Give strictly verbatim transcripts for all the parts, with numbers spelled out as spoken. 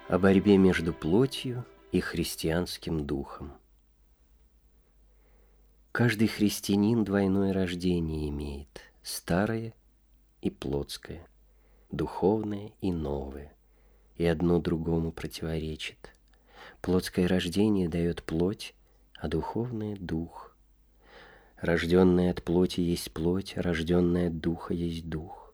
О борьбе между плотью и христианским духом. Каждый христианин двойное рождение имеет, старое и плотское, духовное и новое, и одно другому противоречит. Плотское рождение дает плоть, а духовное — дух. Рожденное от плоти есть плоть, а рожденное от духа есть дух.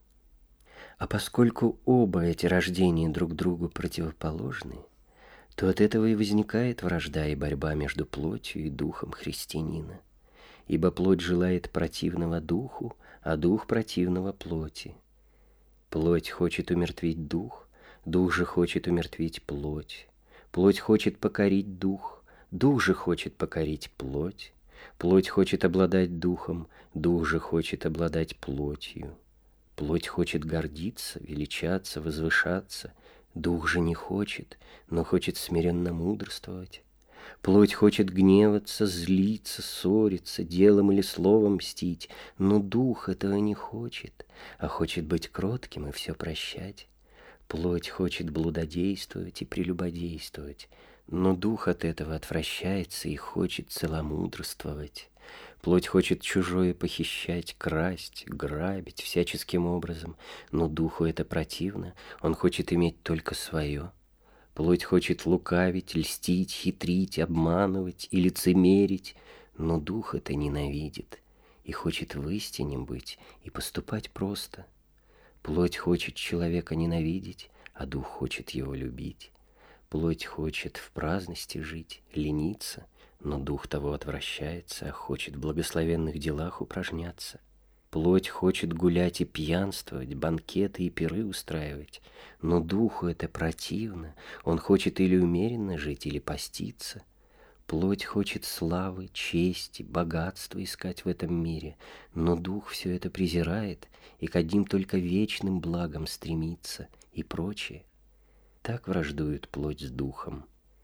А поскольку оба эти рождения друг другу противоположны, то от этого и возникает вражда и борьба между плотью и духом христианина. Ибо плоть желает противного духу, а дух противного плоти. Плоть хочет умертвить дух, дух же хочет умертвить плоть. Плоть хочет покорить дух, дух же хочет покорить плоть. Плоть хочет обладать духом, дух же хочет обладать плотью. Плоть хочет гордиться, величаться, возвышаться, дух же не хочет, но хочет смиренно мудрствовать. Плоть хочет гневаться, злиться, ссориться, делом или словом мстить, но дух этого не хочет, а хочет быть кротким и все прощать. Плоть хочет блудодействовать и прелюбодействовать, но дух от этого отвращается и хочет целомудрствовать. Плоть хочет чужое похищать, красть, грабить всяческим образом, но духу это противно, он хочет иметь только свое. Плоть хочет лукавить, льстить, хитрить, обманывать и лицемерить, но дух это ненавидит и хочет в истине быть и поступать просто. Плоть хочет человека ненавидеть, а дух хочет его любить. Плоть хочет в праздности жить, лениться, но дух того отвращается, а хочет в благословенных делах упражняться. Плоть хочет гулять и пьянствовать, банкеты и пиры устраивать, но духу это противно, он хочет или умеренно жить, или поститься. Плоть хочет славы, чести, богатства искать в этом мире, но дух все это презирает и к одним только вечным благам стремится и прочее. Так враждуют плоть с духом.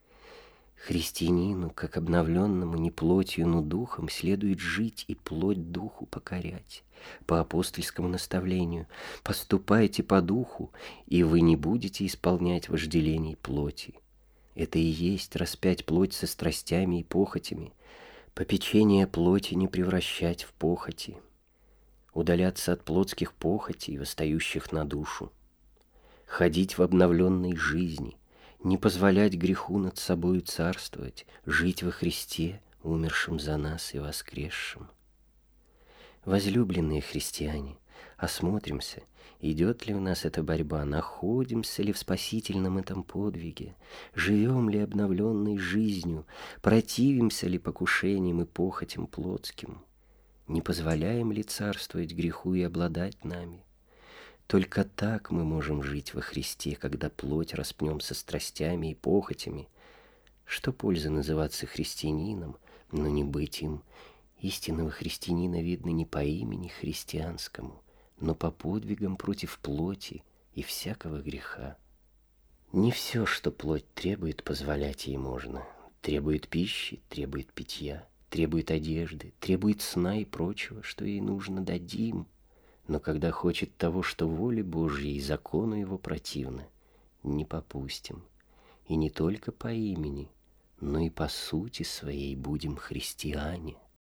Христианину, как обновленному не плотью, но духом, следует жить и плоть духу покорять. По апостольскому наставлению: поступайте по духу, и вы не будете исполнять вожделений плоти. Это и есть распять плоть со страстями и похотями, попечение плоти не превращать в похоти, удаляться от плотских похотей, восстающих на душу, ходить в обновленной жизни, не позволять греху над собою царствовать, жить во Христе, умершем за нас и воскресшем. Возлюбленные христиане, осмотримся, идет ли у нас эта борьба, находимся ли в спасительном этом подвиге, живем ли обновленной жизнью, противимся ли покушениям и похотям плотским, не позволяем ли царствовать греху и обладать нами. Только так мы можем жить во Христе, когда плоть распнем со страстями и похотями. Что пользы называться христианином, но не быть им? Истинного христианина видно не по имени христианскому, но по подвигам против плоти и всякого греха. Не все, что плоть требует, позволять ей можно. Требует пищи, требует питья, требует одежды, требует сна и прочего, что ей нужно, дадим. Но когда хочет того, что воле Божьей и закону его противно, не попустим. И не только по имени, но и по сути своей будем христиане.